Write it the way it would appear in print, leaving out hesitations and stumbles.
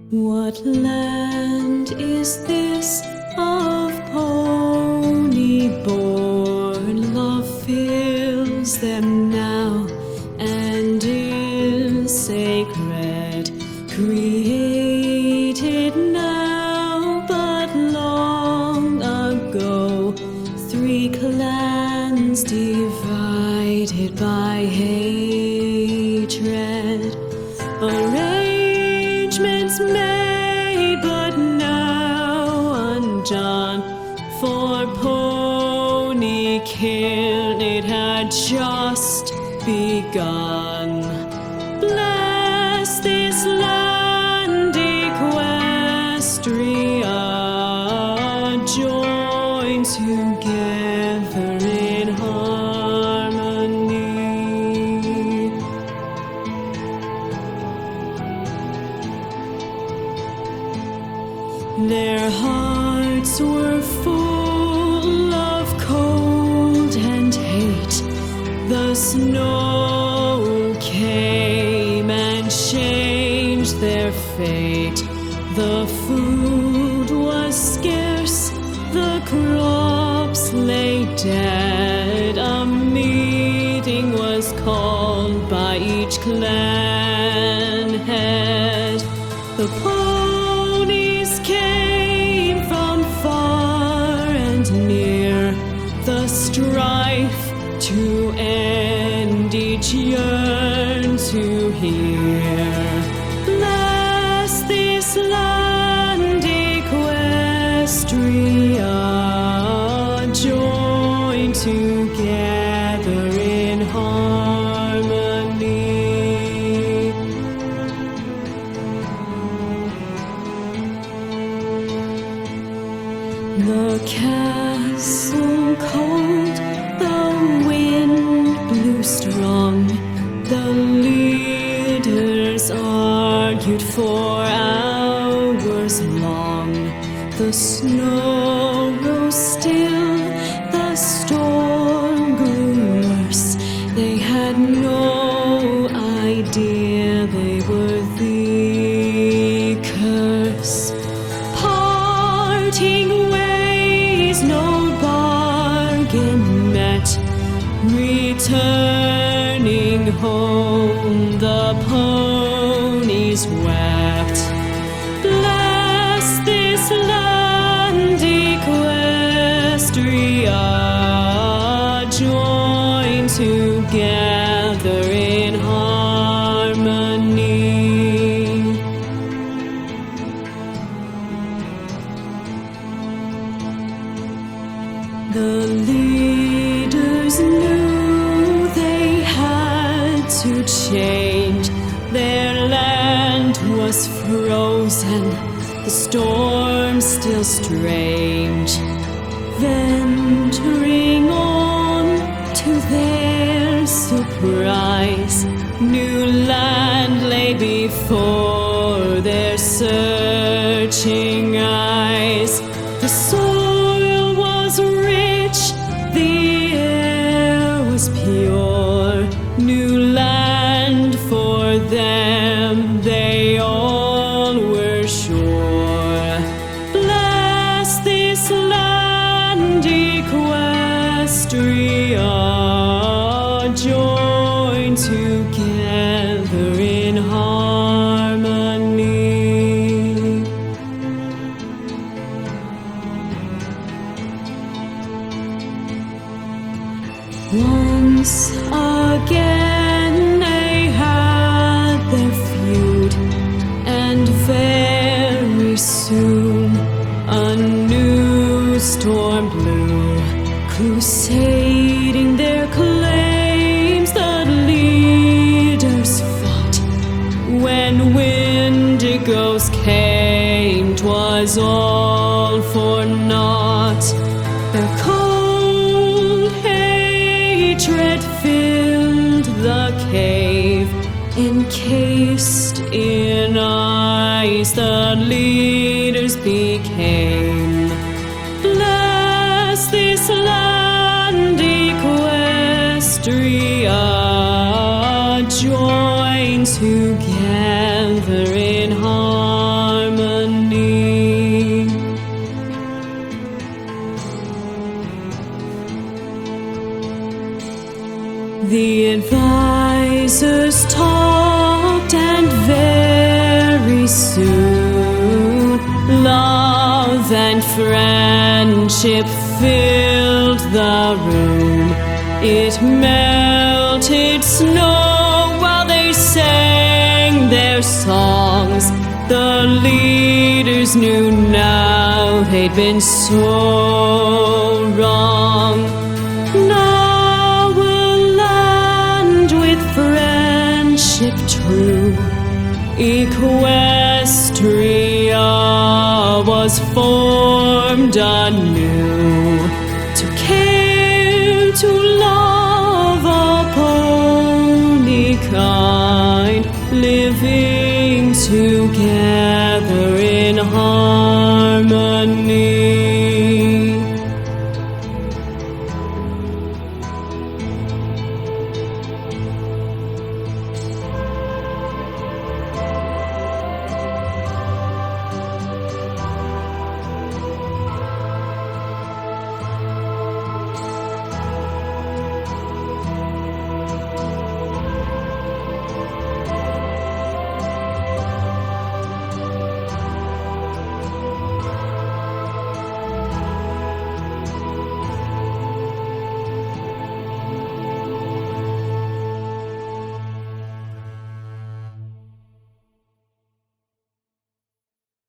What land is this of pony-born? Love fills them now and is sacred, created now, but long ago. Three clans divided by hatred. Arrangements made, but now undone. For Ponykin it had just begun. Bless this land, Equestria, joined together in harmony. Their hearts were full of cold and hate. The snow came and changed their fate. The food was scarce, the crops lay dead. A meeting was called by each clan head. The ponies came from far and near, the strife to end each yearned to hear. Bless this land, Equestria, joined together in harmony. The castle cold, the wind blew strong. The leaders argued for hours long. The snow rose still, the storm grew worse. They had no idea they were the curse. Parting ways, no bargain met. Returning home, the ponies wept. Bless this land, Equestria, joined together in harmony. The leaders knew they had to change. Their land was frozen, the storm still strange. Venturing on, to their surprise, new land lay before their searching eyes. The soil was rich, the air was pure. New land for them, they all were sure. Bless this land, Equestria, joined together in harmony. Once again they had their feud, and very soon a new storm blew, crusading their claims. The leaders fought. When Windigos came, 'twas all for naught. Their cold hatred filled the cave, encased in ice the leaders became. Bless this land, Equestria, joined together in harmony. The advisors talked, and very soon love and friendship filled the room. It melted snow while they sang their songs. The leaders knew now they'd been so wrong. Now a land with friendship true, Equestria was formed anew, to care, to love all pony kind, living together in harmony.